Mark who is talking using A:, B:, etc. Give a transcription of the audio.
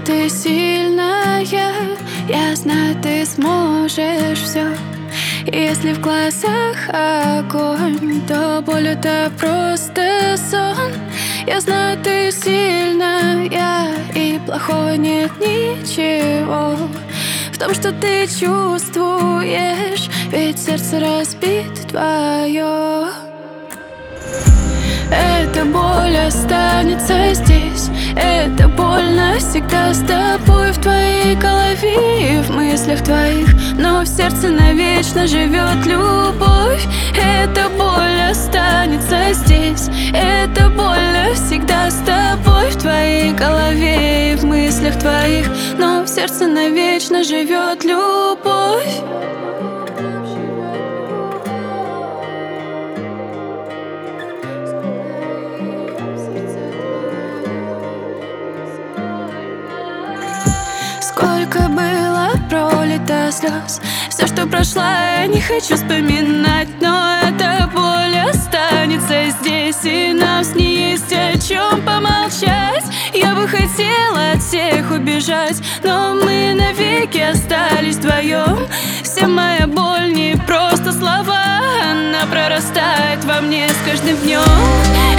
A: ты сильная, я знаю, ты сможешь все. Если в глазах огонь, то боль — это просто сон. Я знаю, ты сильная, и плохого нет ничего в том, что ты чувствуешь, ведь сердце разбито твое. Эта боль останется здесь, эта боль навсегда с тобой в твоей голове и в мыслях твоих, но в сердце навечно живет любовь. Эта боль останется здесь, эта боль навсегда с тобой в твоей голове и в мыслях твоих, но в сердце навечно живет любовь. Сколько было пролито слез, все, что прошла, я не хочу вспоминать, но эта боль останется здесь, и нам с ней есть о чем помолчать. Я бы хотела от всех убежать, но мы навеки остались вдвоем. Вся моя боль не просто слова, она прорастает во мне с каждым днем.